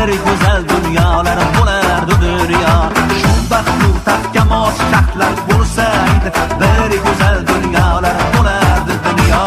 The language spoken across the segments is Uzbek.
bir güzel dünyalar bo'lardi dunyo. Shu baxtli taxtga mos taxtlar bo'lsaydi, bir güzel dünyalar bo'lardi dunyo.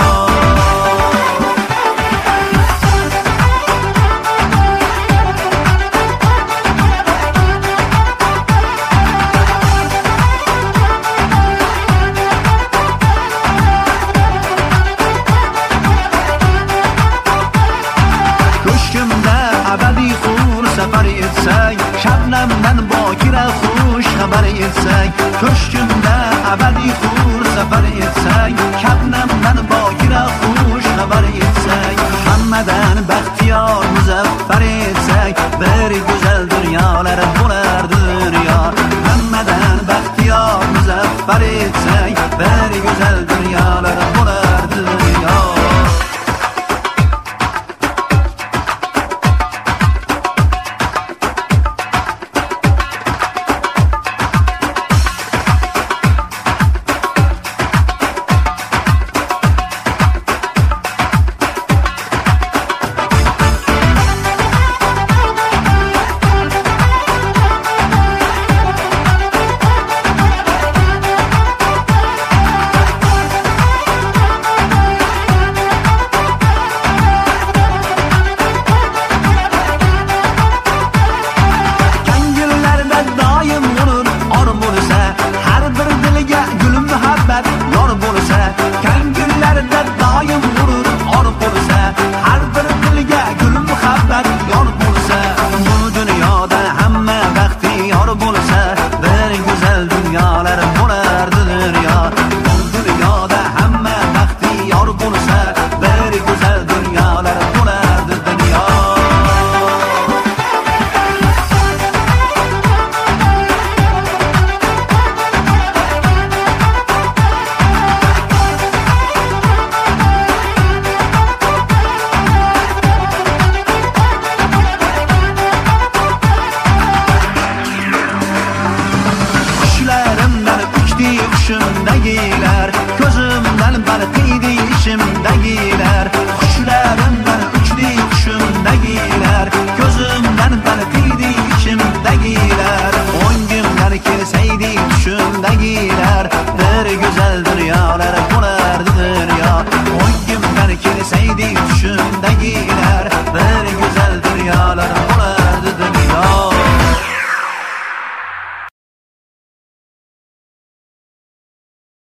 Abadiy xur safar etsang, shabnamdan bokira xush xabar etsang. Ko'shkimda abadiy xur safar etsang, shabnamdan bokira xush xabar etsang. Hammadan baxtiyor muzaffar etsang, bir go'zal dunyolar bo'lardi dunyo. Hammadan baxtiyor muzaffar etsang, bir go'zal dunyolar bo'lardi dunyo. Qushimdagilar, ko'zimdan balqiydi ishimdagilar. Qushlarimdan uchdi qushimdagilar, ko'zimdan balqiydi ishimdagilar. O'ngimdan kelsaydi tushimdagilar, bir go'zal dunyolar bo'lardi dunyo. O'ngimdan kelsaydi tushimdagilar.